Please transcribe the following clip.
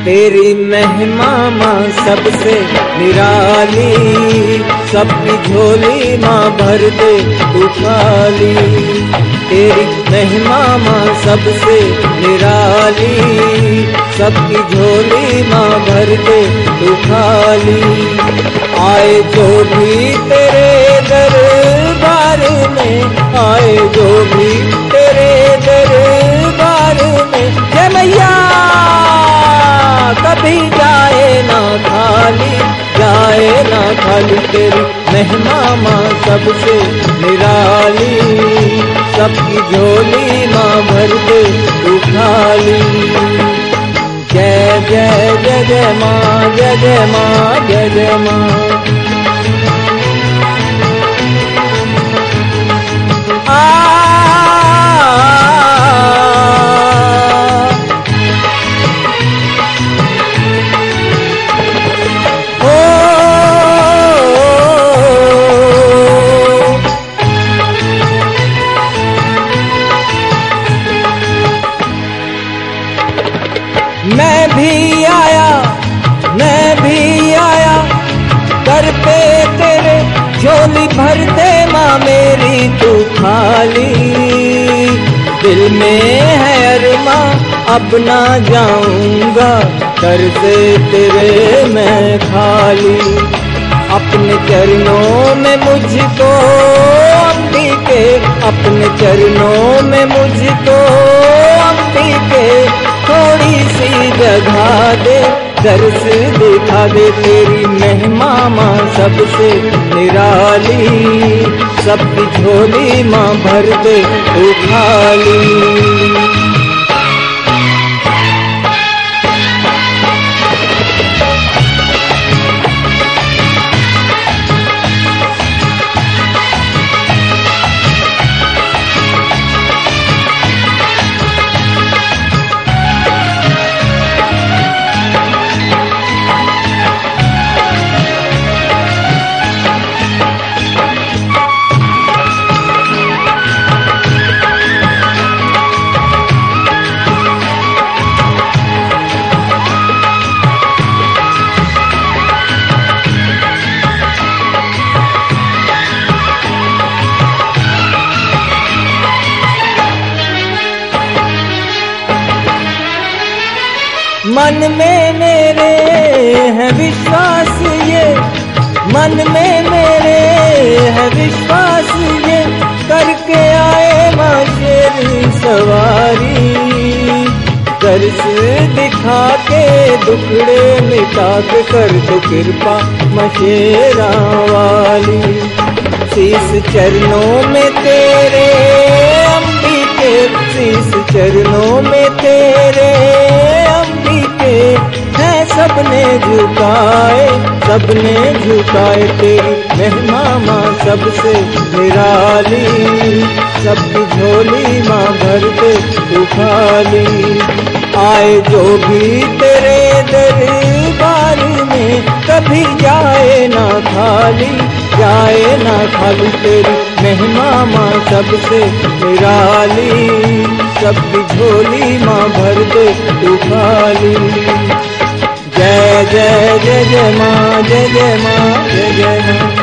तेरी महिमा माँ सबसे निराली, सबकी झोली माँ भर दे तू खाली। तेरी महिमा माँ सबसे निराली, सबकी झोली माँ भर दे तू खाली। आए जो भी तेरे दरबार में, आए जो भी तेरे दरबार में, जय मैया कभी जाए ना खाली, जाए ना खाली। तेरी महिमा माँ सबसे निराली, सबकी झोली माँ भर दे तू खाली। जय जय जय जय माँ, जय जय माँ, जय जय माँ। मैं भी आया, मैं भी आया दर पे तेरे, झोली भर दे माँ मेरी तू खाली। दिल में है अरमां अब ना जाऊंगा दर से तेरे मैं खाली। अपने चरणों में मुझको अंबिके, अपने चरणों में मुझको अंबिके, थोड़ी सी जगह दे, दर्श दिखा दे। तेरी महिमा माँ सबसे निराली, सबकी झोली माँ भर दे तू खाली। मन में मेरे है विश्वास ये, मन में मेरे है विश्वास ये, करके आए माँ शेर सवारी। दर्श दिखा के दुखड़े मिटा के कर दो कृपा माँ शेरा वाली। शीस चरणों में तेरे अंबिके, शीस चरणों में तेरे अंबिके, है सबने झुकाए, सबने झुकाए। तेरी महिमा माँ सबसे निराली, सबकी झोली माँ भर दे तू खाली। आए जो भी तेरे दरबार में, कभी जाए ना खाली, जाए ना खाली। तेरी महिमा माँ सबसे निराली, सबकी झोली माँ भर दे तू खाली। जय जय जय जय माँ, जय जय माँ, जय जय माँ।